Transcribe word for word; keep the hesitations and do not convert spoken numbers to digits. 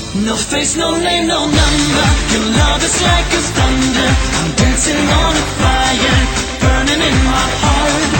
No face, no name, no number. Your love is like a thunder. I'm dancing on a fire, burning in my heart.